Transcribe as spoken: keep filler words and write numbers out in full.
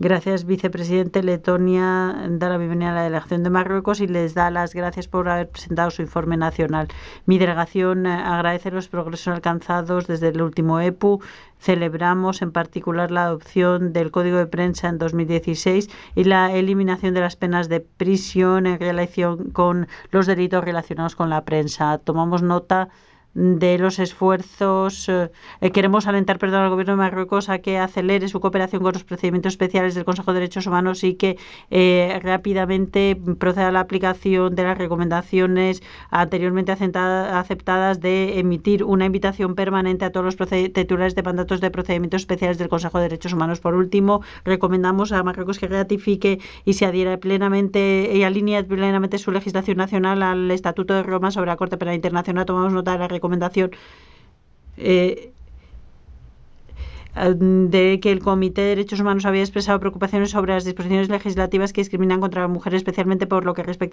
Gracias, vicepresidente. Letonia da la bienvenida a la delegación de Marruecos y les da las gracias por haber presentado su informe nacional. Mi delegación agradece los progresos alcanzados desde el último E P U. Celebramos en particular la adopción del Código de Prensa en dos mil dieciséis y la eliminación de las penas de prisión en relación con los delitos relacionados con la prensa. Tomamos nota de los esfuerzos. Eh, queremos alentar perdón, al Gobierno de Marruecos a que acelere su cooperación con los procedimientos especiales del Consejo de Derechos Humanos y que eh, rápidamente proceda a la aplicación de las recomendaciones anteriormente aceptadas de emitir una invitación permanente a todos los titulares de mandatos de procedimientos especiales del Consejo de Derechos Humanos. Por último, recomendamos a Marruecos que ratifique y se adhiera plenamente y alinee plenamente su legislación nacional al Estatuto de Roma sobre la Corte Penal Internacional. Tomamos nota de la recomendación eh, de que el Comité de Derechos Humanos había expresado preocupaciones sobre las disposiciones legislativas que discriminan contra la mujer, especialmente por lo que respecta